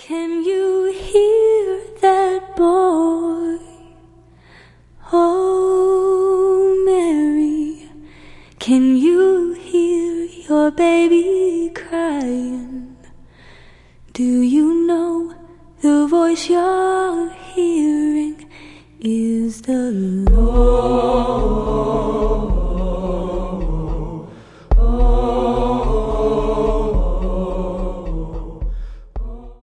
Can you hear that boy? Oh, Mary, can you hear your baby crying? Do you know the voice you're hearing is the